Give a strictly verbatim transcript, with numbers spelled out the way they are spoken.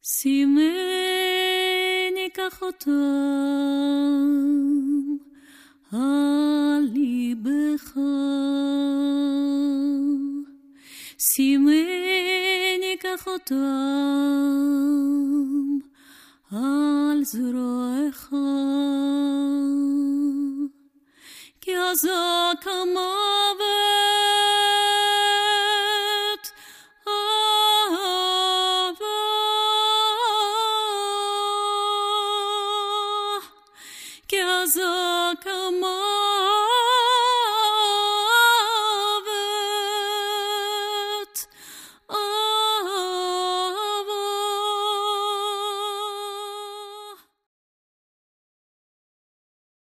שימני קח אותם על ליבך, שימני קח אותם על זרועך, כי הזק המוות